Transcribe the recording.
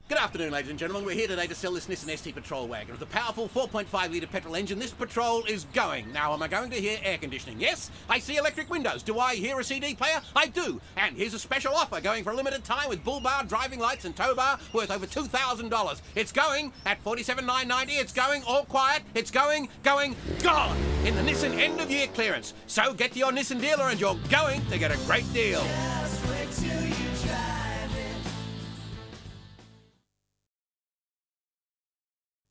Good afternoon, ladies and gentlemen. We're here today to sell this Nissan ST Patrol wagon. With a powerful 4.5 litre petrol engine, this Patrol is going. Now, am I going to hear air conditioning? Yes. I see electric windows. Do I hear a CD player? I do. And here's a special offer going for a limited time with bull bar, driving lights and tow bar worth over $2,000. It's going at $47,990. It's going all quiet. It's going, gone in the Nissan end of year clearance. So get to your Nissan dealer and you're going to get a great deal.